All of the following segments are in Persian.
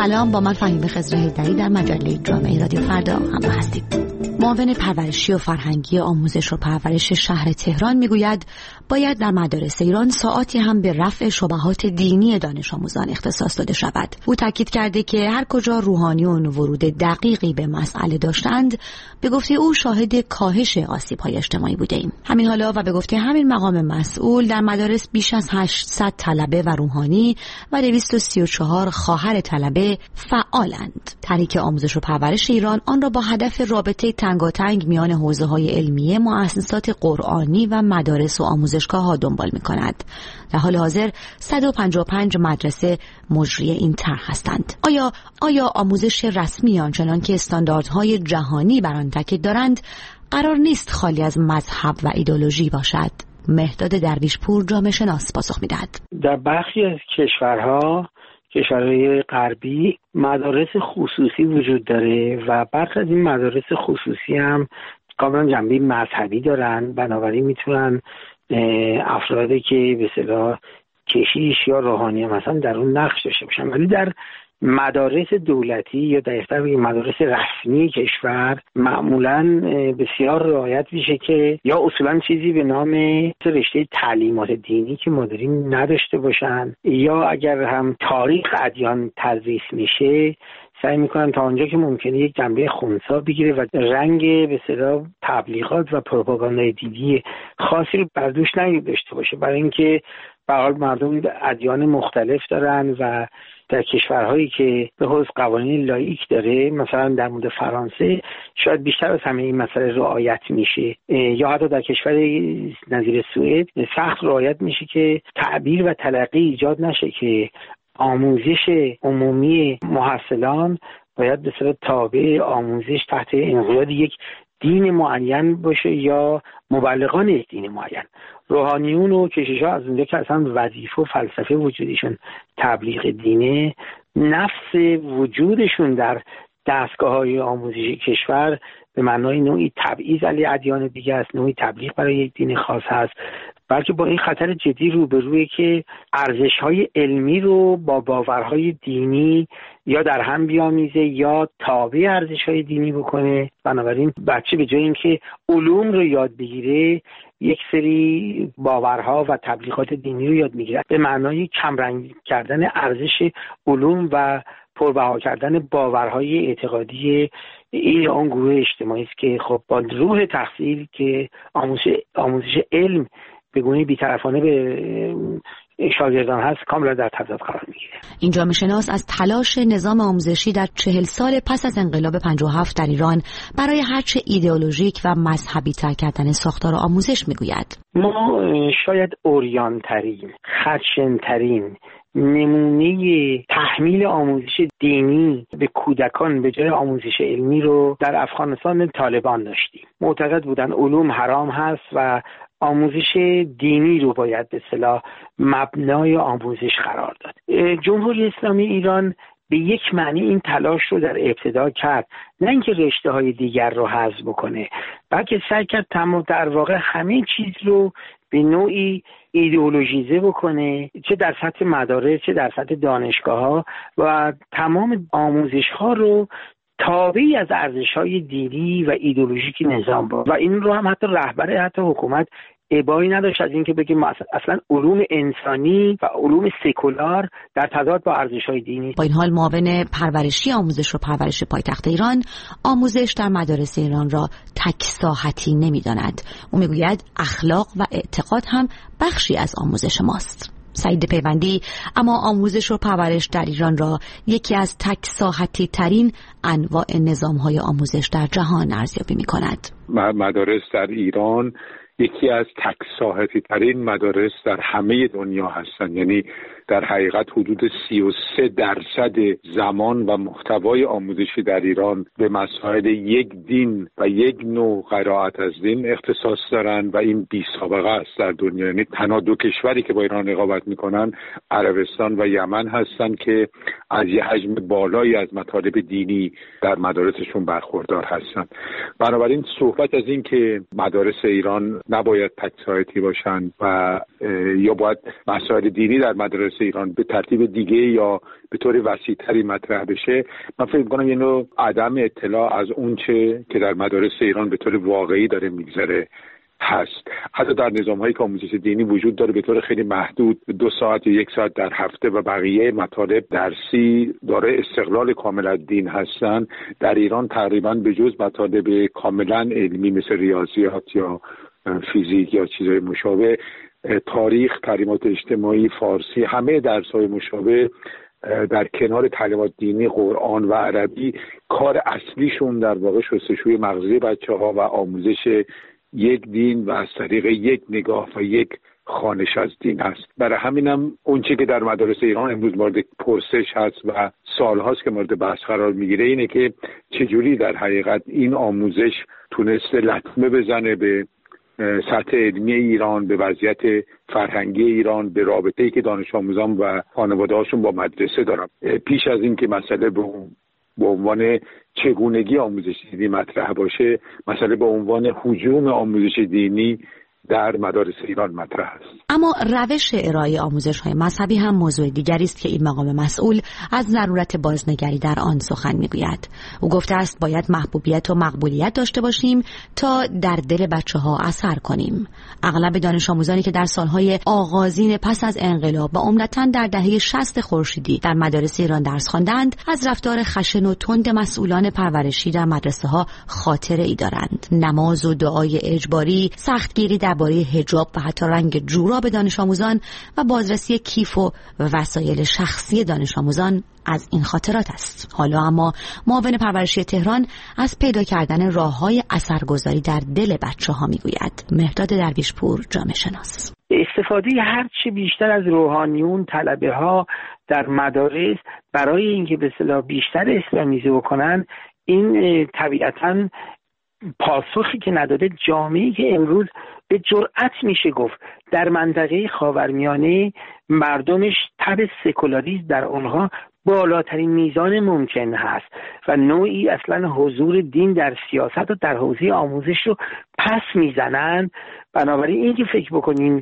سلام، با من فهیمه خضر حیدری در مجله جامعه رادیو فردا همراه هستید. معاون پرورشی و فرهنگی آموزش و پرورش شهر تهران میگوید باید در مدارس ایران ساعاتی هم به رفع شبهات دینی دانش آموزان اختصاص داده شود. او تاکید کرده که هر کجا روحانیون ورود دقیقی به مسئله داشتند، به گفته او شاهد کاهش آسیب‌های اجتماعی بودیم. همین حالا و به گفته همین مقام مسئول، در مدارس بیش از 800 طلبه و روحانی و 234 خواهر طلبه فعالند. تحریک آموزش و پرورش ایران آن را با هدف رابطه تنگاتنگ میان حوزه‌های علمیه، مؤسسات قرآنی و مدارس و آموزشگاه‌ها دنبال می‌کند. در حال حاضر 155 مدرسه مجری این طرح هستند. آیا آموزش رسمی آنچنان که استانداردهای جهانی بر آن تاکید دارند قرار نیست خالی از مذهب و ایدئولوژی باشد؟ مهداد درویشپور جامعه شناس پاسخ می‌دهد. در برخی از کشورهای غربی مدارس خصوصی وجود داره و برخی از این مدارس خصوصی هم کاملا جنبه مذهبی دارن، بنابراین میتونن افرادی که به اصطلاح کشیش یا روحانی مثلا در اون نقش داشته باشن. ولی در مدارس دولتی یا در مدارس رسمی کشور معمولاً بسیار رعایت میشه که یا اصولاً چیزی به نام رشته تعلیمات دینی که ما داریم نداشته باشن، یا اگر هم تاریخ ادیان تدریس میشه سعی میکنن تا اونجا که ممکنه یک جنبه خنثی بگیره و رنگ به اصطلاح تبلیغات و پروپاگاندای دینی خاصی رو بر دوش نداشته باشه، برای اینکه به هر حال مردم ادیان مختلف دارن و در کشورهایی که به حوزه قوانین لاییک داره، مثلا در مورد فرانسه شاید بیشتر از همه این مسئله رعایت میشه، یا حتی در کشور نظیر سوئد سخت رعایت میشه که تعبیر و تلقی ایجاد نشه که آموزش عمومی محصلان باید به صورت تابع آموزش تحت انقیاد یک دین معین باشه یا مبلغان یک دین معین. روحانیون و کشیش‌ها از اونجا که اصلا وظیفه و فلسفه وجودشون تبلیغ دینه، نفس وجودشون در دستگاه‌های آموزشی کشور به معنای نوعی تبعیض علیه ادیان دیگه است، نوعی تبلیغ برای یک دین خاص هست، بلکه با این خطر جدی روبرویه که ارزش‌های علمی رو با باورهای دینی یا در هم بیامیزه یا تابع ارزش‌های دینی بکنه. بنابراین بچه به جای اینکه علوم رو یاد بگیره یک سری باورها و تبلیغات دینی رو یاد میگیره، به معنای کمرنگ کردن ارزش علوم و پربها کردن باورهای اعتقادی این اون گروه اجتماعی است که خب با روح تحصیل که آموزش علم به گونه بی‌طرفانه به شاگردان هست کاملا در تضاد قرار میگیره. این جامعه شناس از تلاش نظام آموزشی در 40 سال پس از انقلاب 57 در ایران برای هرچه ایدئولوژیک و مذهبی تر کردن ساختار آموزش میگوید. ما شاید اوریان‌ترین، خدشه‌ترین نمونه تحمیل آموزش دینی به کودکان به جای آموزش علمی رو در افغانستان طالبان داشتیم. معتقد بودن علوم حرام هست و آموزش دینی رو باید به اصطلاح مبنای آموزش قرار داد. جمهوری اسلامی ایران به یک معنی این تلاش رو در ابتدا کرد، نه اینکه رشته‌های دیگر رو حذف بکنه، بلکه سعی کرد در واقع همه چیز رو به نوعی ایدئولوژیزه بکنه، چه در سطح مدارس چه در سطح دانشگاه‌ها، و تمام آموزش‌ها رو تابعی از ارزش‌های دینی و ایدئولوژیک نظام بود و این رو هم حتی رهبر حکومت ابایی نداشت از اینکه بگیم اصلا علوم انسانی و علوم سکولار در تضاد با ارزش‌های دینی. با این حال معاون پرورشی آموزش و پرورش پایتخت ایران آموزش در مدارس ایران را تک ساحتی نمی‌داند. او میگوید اخلاق و اعتقاد هم بخشی از آموزش ماست. سعید پیوندی اما آموزش و پرورش در ایران را یکی از تک ساحتی ترین انواع نظام‌های آموزش در جهان ارزیابی می‌کند. مدارس در ایران یکی از تک ساحتی ترین مدارس در همه دنیا هستند، یعنی در حقیقت حدود 33% زمان و محتوای آموزشی در ایران به مسائل یک دین و یک نوع قرائت از دین اختصاص دارند و این بی سابقه است در دنیا. یعنی تنها دو کشوری که با ایران رقابت میکنن عربستان و یمن هستند که از یه حجم بالایی از مطالب دینی در مدارسشون برخوردار هستند. بنابراین صحبت از این که مدارس ایران نباید تک ساحتی باشن و یا باید مسائل دینی در مدارس ایران به ترتیب دیگه یا به طور وسیع‌تری مطرح بشه. من فکر می‌کنم یه نوع عدم اطلاع از اون چه که در مدارس ایران به طور واقعی داره میگذره هست. حتی در نظام‌هایی که آموزش دینی وجود داره به طور خیلی محدود 2 ساعت یا 1 ساعت در هفته و بقیه مطالب درسی داره استقلال کامل از دین هستن، در ایران تقریباً به جز مطالب کاملاً علمی مثل ریاضیات یا فیزیک یا چیزهای مشابه، تاریخ، تعلیمات اجتماعی، فارسی، همه درس‌های مشابه در کنار تعلیمات دینی، قرآن و عربی، کار اصلیشون در واقع شستشوی مغزی بچه‌ها و آموزش یک دین و از طریق یک نگاه و یک خوانش از دین است. برای همینم اون چیزی که در مدارس ایران امروز مورد پرسش هست و سال‌هاست که مورد بحث قرار میگیره اینه که چجوری در حقیقت این آموزش تونسته لطمه بزنه به سطح علمی ایران، به وضعیت فرهنگی ایران، به رابطه‌ای که دانش آموزان و خانواده‌هاشون با مدرسه دارن. پیش از این که مسئله به عنوان چگونگی آموزش دینی مطرح باشه، مسئله به عنوان هجوم آموزش دینی در مدارس ایران مطرح است. اما روش ارائه آموزش‌های مذهبی هم موضوع دیگری است که این مقام مسئول از ضرورت بازنگری در آن سخن می‌گوید. او گفته است باید محبوبیت و مقبولیت داشته باشیم تا در دل بچه‌ها اثر کنیم. اغلب دانش آموزانی که در سال‌های آغازین پس از انقلاب و عمدتاً در دهه 60 خورشیدی در مدارس ایران درس خواندند، از رفتار خشن و تند مسئولان پرورشی در مدرسه‌ها خاطره‌ای دارند. نماز و دعای اجباری، سختگیری درباره حجاب و حتی رنگ جوراب دانش آموزان و بازرسی کیف و وسایل شخصی دانش آموزان از این خاطرات است. حالا اما معاون پرورشی تهران از پیدا کردن راه‌های اثرگذاری در دل بچه‌ها میگوید. مهرداد درویشپور، جامعه شناس. استفاده هر چه بیشتر از روحانیون، طلبه‌ها در مدارس برای اینکه به اصطلاح بیشتر اسلامیزه بکنن، این طبیعتاً پاسخی که نداده جامعه‌ای که امروز به جرأت میشه گفت در منطقه خاورمیانه مردمش تب سکولاریسم در اونها بالاترین میزان ممکن هست و نوعی اصلا حضور دین در سیاست و در حوزه آموزش رو پس میزنن. بنابراین این که فکر بکنین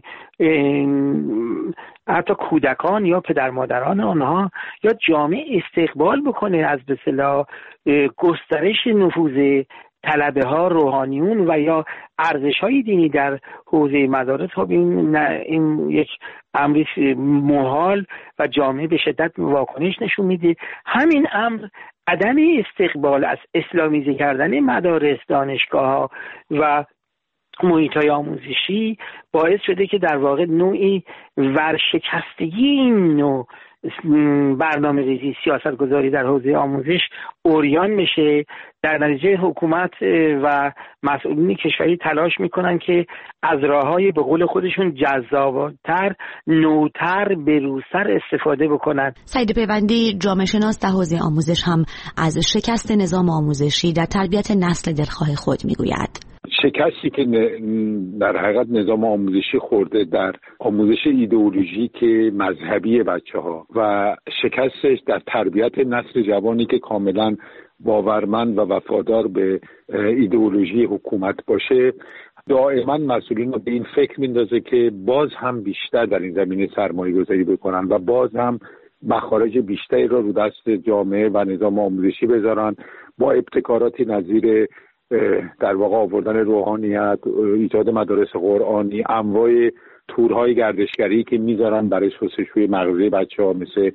حتی کودکان یا پدر مادران آنها یا جامعه استقبال بکنه از به اصطلاح گسترش نفوذ طلبه ها، روحانیون و یا ارزش های دینی در حوزه مدارس، خب این یک امری محال و جامعه به شدت واکنش نشون میده. همین امر عدم استقبال از اسلامیزه کردن مدارس، دانشگاه ها و محیط های آموزشی باعث شده که در واقع نوعی ورشکستگی این نوع برنامه ریزی سیاست گذاری در حوزه آموزش اوریان بشه. در نتیجه حکومت و مسئولین کشوری تلاش میکنن که از راههای به قول خودشون جذاب‌تر، نوتر، بروزتر استفاده بکنن. سعید پیوندی، جامعه شناس در حوزه آموزش، هم از شکست نظام آموزشی در تربیت نسل دلخواه خود میگوید. شکستی که در حقیقت نظام آموزشی خورده در آموزش ایدئولوژیک مذهبی بچه‌ها و شکستش در تربیت نسل جوانی که کاملا باورمند و وفادار به ایدئولوژی حکومت باشه، دائما مسئولین رو به این فکر میندازه که باز هم بیشتر در این زمینه سرمایه گذاری بکنن و باز هم مخارج بیشتری رو دست جامعه و نظام آموزشی بذارن، با ابتکاراتی نظیر در واقع آوردن روحانیت، ایجاد مدارس قرآنی، انواع تورهای گردشگری که میذارن برای شستشوی مغزی بچه‌ها مثل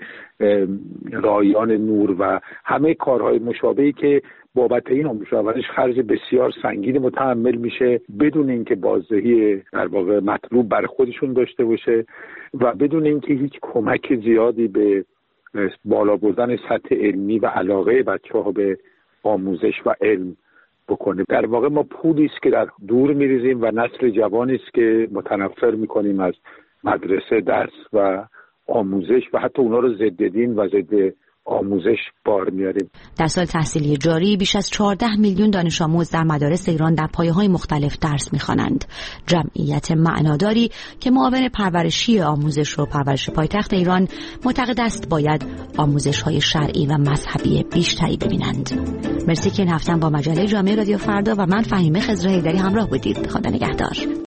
رایان نور و همه کارهای مشابهی که بابت این آموزش خرج بسیار سنگین متحمل میشه بدون اینکه بازدهی در واقع مطلوب برای خودشون داشته باشه و بدون اینکه هیچ کمک زیادی به بالا بردن سطح علمی و علاقه بچه‌ها به آموزش و علم بکنیم. در واقع ما پولی است که در دور میریزیم و نسل جوانی است که متنفر میکنیم از مدرسه، درس و آموزش و حتی اونا رو ضد دین و ضد آموزش بار میاریم. در سال تحصیلی جاری بیش از 14 میلیون دانش آموز در مدارس ایران در پایه‌های مختلف درس می‌خوانند. جمعیت معناداری که معاون پرورشی آموزش و پرورش پایتخت ایران معتقد است باید آموزش‌های شرعی و مذهبی بیشتری ببینند. مرسی که این هفته با مجله جامعه رادیو فردا و من فهیمه خضر حیدری همراه بودید. خدا نگهدار.